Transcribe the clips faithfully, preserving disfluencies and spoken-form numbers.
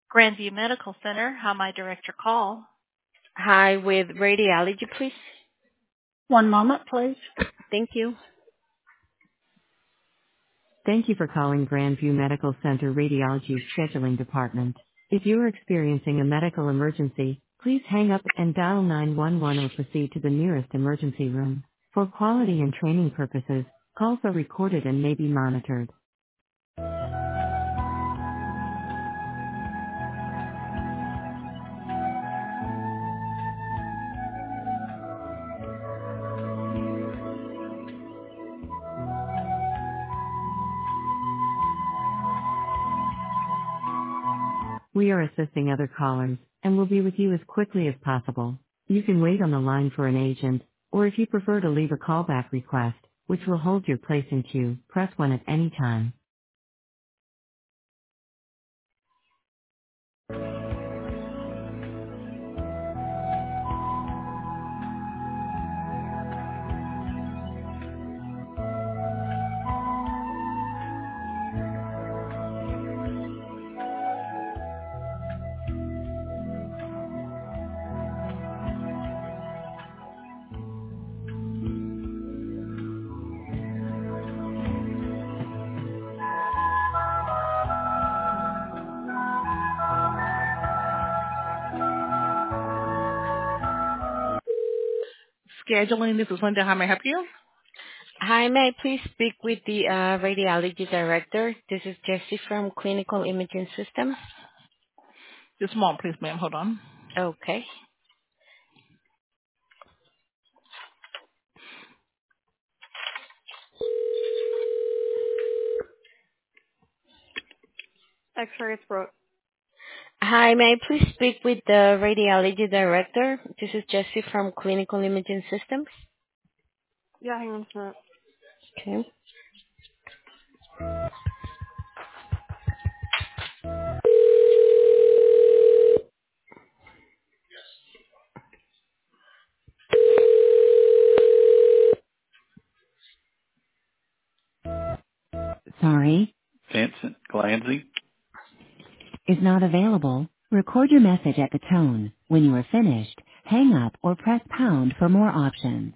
Grandview Medical Center, how may I direct your call? Hi, with radiology, please. One moment, please. Thank you. Thank you for calling Grandview Medical Center Radiology Scheduling Department. If you are experiencing a medical emergency, please hang up and dial nine one one or proceed to the nearest emergency room. For quality and training purposes, calls are recorded and may be monitored. We are assisting other callers and will be with you as quickly as possible. You can wait on the line for an agent, or if you prefer to leave a callback request, which will hold your place in queue, press one at any time. Scheduling, this is Linda. How may I help you? Hi, may I please speak with the uh, radiology director? This is Jessie from Clinical Imaging Systems. Just a moment, please, ma'am. Hold on. Okay. X-ray, it's Brooke. Hi, may I please speak with the radiology director? This is Jessie from Clinical Imaging Systems. Yeah, hang on a minute. Okay. Sorry, Vincent Glanzy. is not available. Record your message at the tone. When you are finished, hang up or press pound for more options.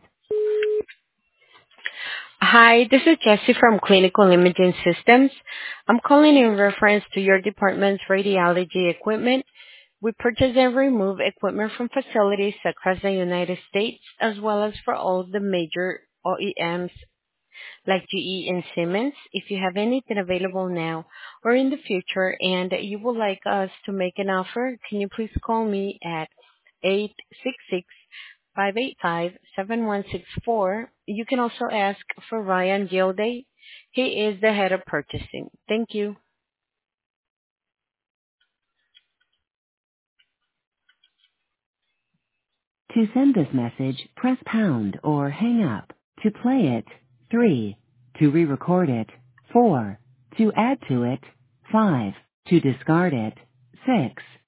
Hi, this is Jessie from Clinical Imaging Systems. I'm calling in reference to your department's radiology equipment. We purchase and remove equipment from facilities across the United States, as well as for all the major O E Ms like G E and Siemens. If you have anything available now or in the future and you would like us to make an offer, can you please call me at eight six six, five eight five, seven one six four. You can also ask for Ryan Gilday. He is the head of purchasing. Thank you. To send this message, press pound or hang up. To play it, three. To re-record it, four. To add to it, five. To discard it, six.